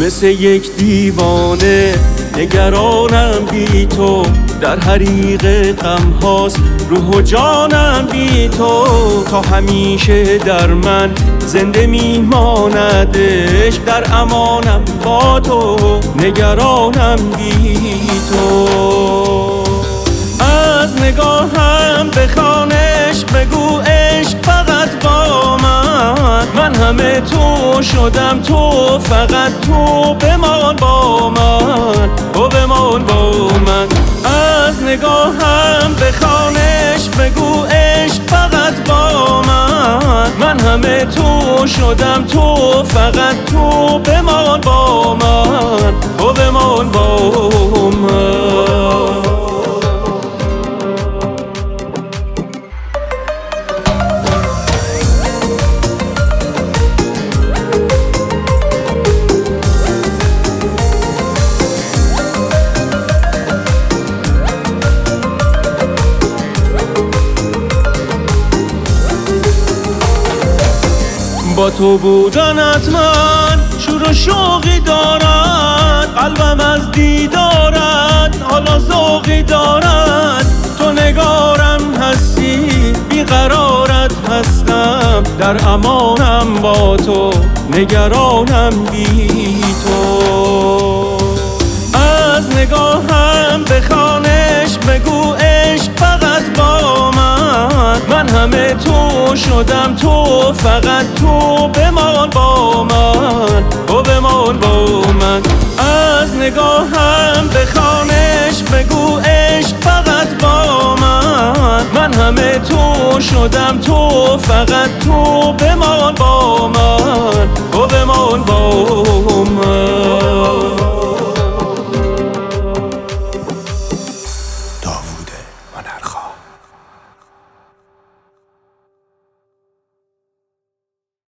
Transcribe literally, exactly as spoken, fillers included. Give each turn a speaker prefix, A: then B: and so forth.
A: مثل یک دیوانه نگرانم بی تو، در حریق غم هاست روح و جانم بی تو. تا همیشه در من زنده میماندش، در امانم با تو، نگرانم بی تو. از نگاهم بخوانش بگو عشق فقط با من، من همه تو شدم، تو فقط تو بمان با من، تو بمان با من. از نگاهم بخوانش بگو عشق فقط با من، من همه تو شدم، تو فقط تو بمان با من، تو بمان با من. با تو بودنت من شور و شوقی دارد، قلبم از دیدارت حالا ذوقی دارد. تو نگارم هستی بیقرارت هستم، در امانم با تو، نگرانم بی تو. از نگاهم بخوانش بگو عشق فقط با من، من همه تو شدم، تو فقط تو بمان با من، تو بمان با من. از نگاهم بخوانش بگو عشق فقط با من، من همه تو شدم، تو فقط تو بمان با من، تو بمان با من.